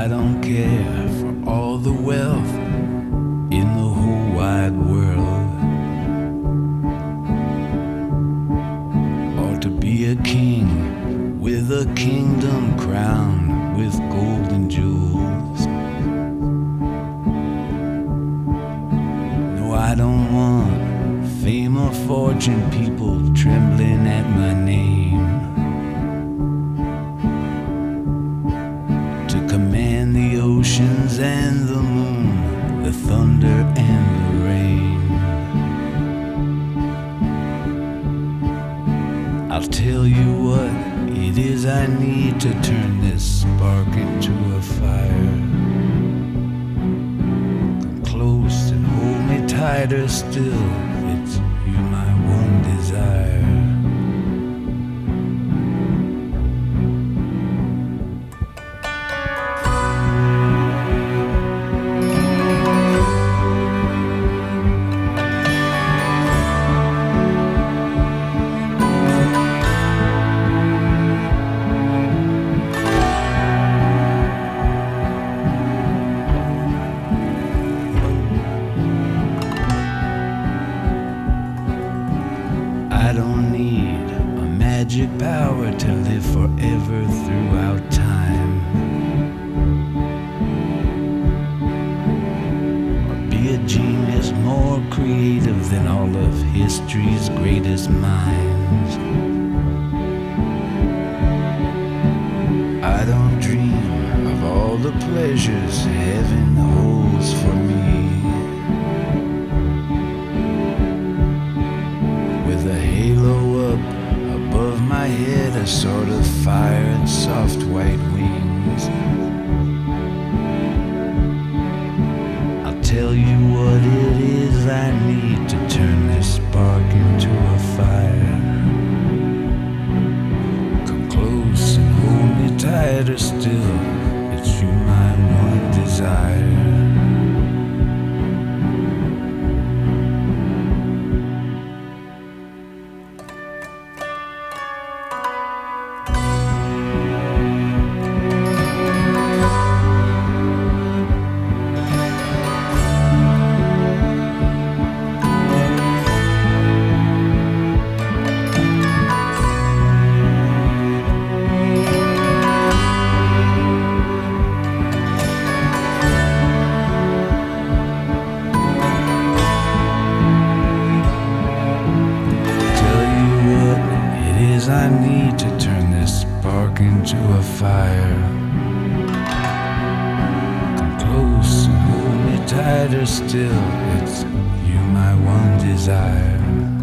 don't care for all the wealth in the whole wide world, or to be a king with a kingdom crowned with golden jewels. No, I don't want fame or fortune, people trembling at my name, to command the oceans and the moon, the thunder and the rain. I'll tell you what it is I need to turn this spark into a fire. Come close and hold me tighter still, it's you my one desire. I don't need a magic power to live forever throughout time, or be a genius more creative than all of history's greatest minds. I don't dream of all the pleasures heaven holds for me, with a halo up above my head, a sort of fire and soft white wings. I'll tell you what it is I need to turn this spark into a fire. Come close and hold me tighter still, it's you my one desire. I need to turn this spark into a fire. Come close and hold me tighter still, it's you my one desire.